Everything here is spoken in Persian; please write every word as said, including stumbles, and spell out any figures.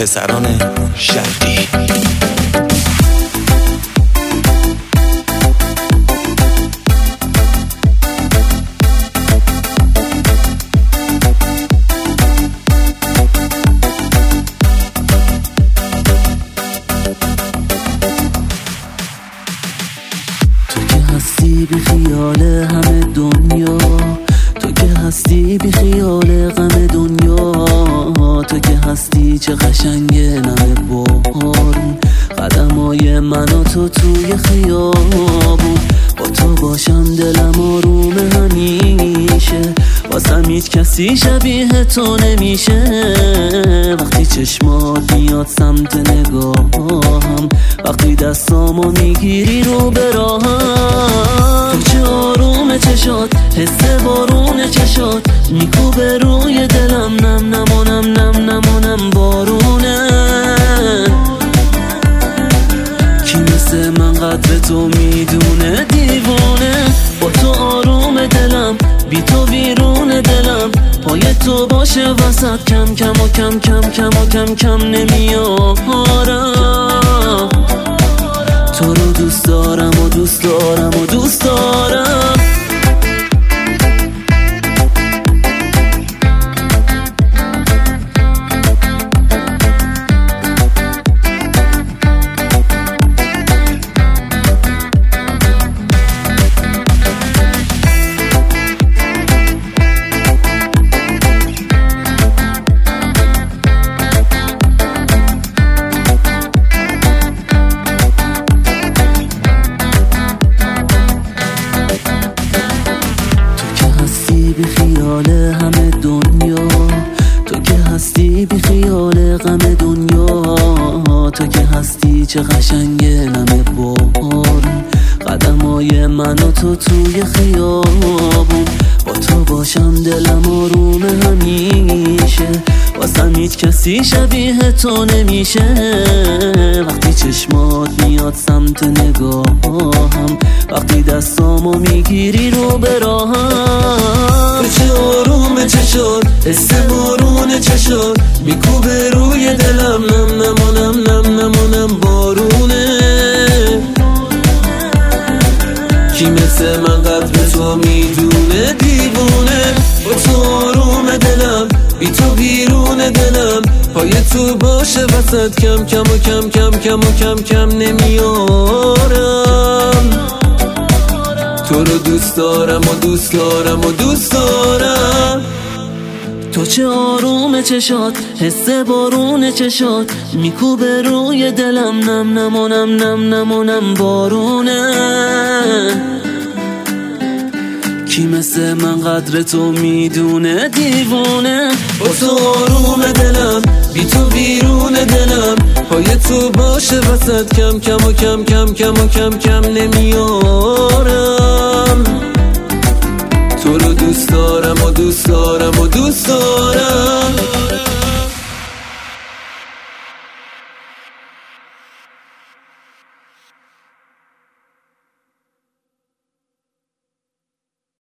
پسران شرقی. هستی بی خیال همه دنیا، تو که هستی بی خیال غم دنیا، تو که هستی چه قشنگه نمه بارون، قدمای من و تو توی خیابون، با تو باشم دلم آرومه همیشه، واسم هیچ کسی شبیه تو نمیشه، وقتی چشمات میاد سمت نگاهم، وقتی دستامو میگیری رو به راهم، تو چه آرومه چشات، حس بارون چشات میکوبه روی دلم، نم نمونم نم نمونم بارونه، کی مثل من قدر تو میدونه دیوونه، با تو آروم دلم، بی تو بیرون دلم، پای تو باشه وسط، کم کم و کم کم کم و کم کم نمیارم، تو رو دوست دارم و دوست دارم و دوست دارم. بی خیال همه دنیا، تو که هستی بی خیال غم دنیا، تو که هستی چه قشنگه نمه بارون، قدمای من و تو توی خیابون، با تو باشم دلم آرومه همیشه، واسم هیچ کسی شبیه تو نمیشه، وقتی چشمات میاد سمت نگاهم، وقتی دستامو میگیری رو به راهم، تو چه آرومه چشات، حس بارون چشات میکوبه روی دلم، نم نمونم نم نمونم بارونه، کی مثل من قدر تو میدونه دیوونه، با تو آروم دلم، بی تو بیرون دلم، پای تو باشه وسط، کم کم و کم کم کم و کم کم نمیارم، تو رو دوست دارم و دوست دارم و دوست دارم. تو چه آروم چشات، حس بارون چشات میکوبه روی دلم، نم نمونم نم نمونم بارونه، کی مثل من قدر تو میدونه دیوونه، با تو آروم دلم، بی تو بیرون دلم، پای تو باشه وسط، کم کم و کم کم کم و کم کم نمیارم، تو رو دوست دارم